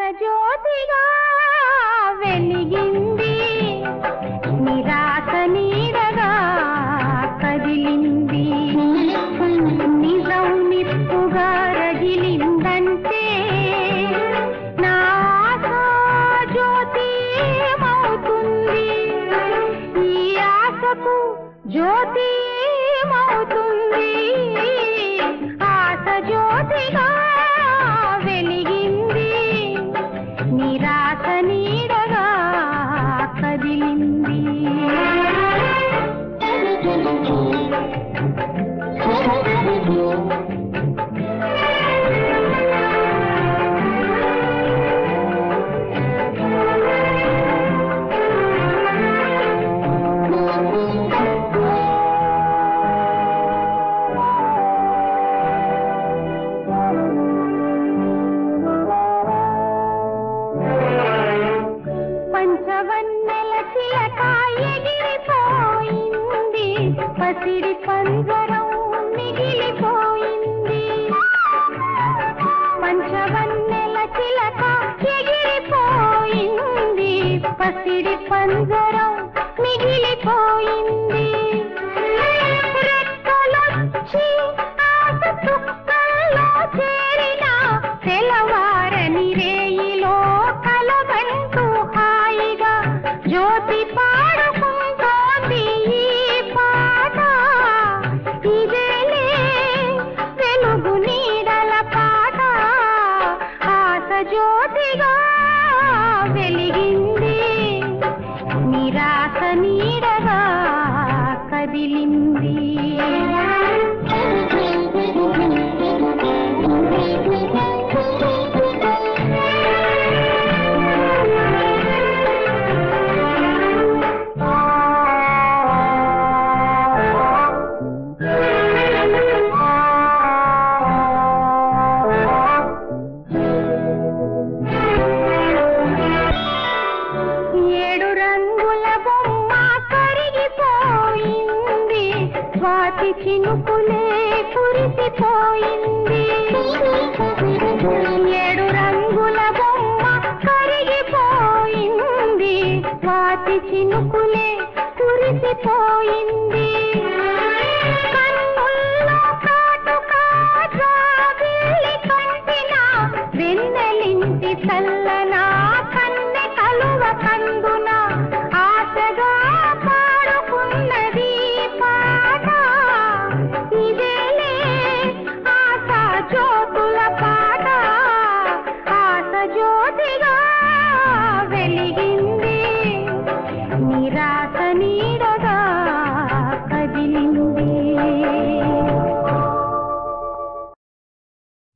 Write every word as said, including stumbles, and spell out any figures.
జ్యోతిగా వెలిగింది, నిరాశ నీడగా కదిలింది, నిజం నిప్పుగా రగిలిందంటే నా ఆశ జ్యోతి ఏమవుతుంది, ఈ ఆశకు జ్యోతి ఏమవుతుంది, ఆశ జ్యోతిగా వెలిగింది, నిరాశ నీడగా కదిలింది. పంచవన్నెల చిలక ఎగిరిపోయింది, పసిడి పంజరం మిగిలిపోయింది, పంచవన్నెల చిలక ఎగిరిపోయింది, పసిడి పంజరం మిగిలిపోయింది, రెక్కలొచ్చి ఆశ చుక్కల్లో చేరిన తెల్లవారని రేయిలో కలబంటూ హాయిగా జ్యోతి పాడుకుంటోంది ఈ పాట, ఇదేలే వెలుగు నీడల పాట, ఆశ జ్యోతిగా వెలిగింది, నిరాశ నీడగా కదిలింది. ఏడు రంగుల బొమ్మ కరిగిపోయింది, స్వాతి చినుకులే కురిసిపోయింది, ఏడు రంగుల బొమ్మ కరిగిపోయింది, స్వాతి చినుకులే కురిసిపోయింది, కన్నుల్లో కాటుక జాబిల్లి కంటిన వెన్నెలింటి చల్లన కన్నె కలువ కందున ఆశగా పాడుకున్నది పాట, ఇదేలే ఆశ జ్యోతుల పాట, ఆశ జ్యోతిగా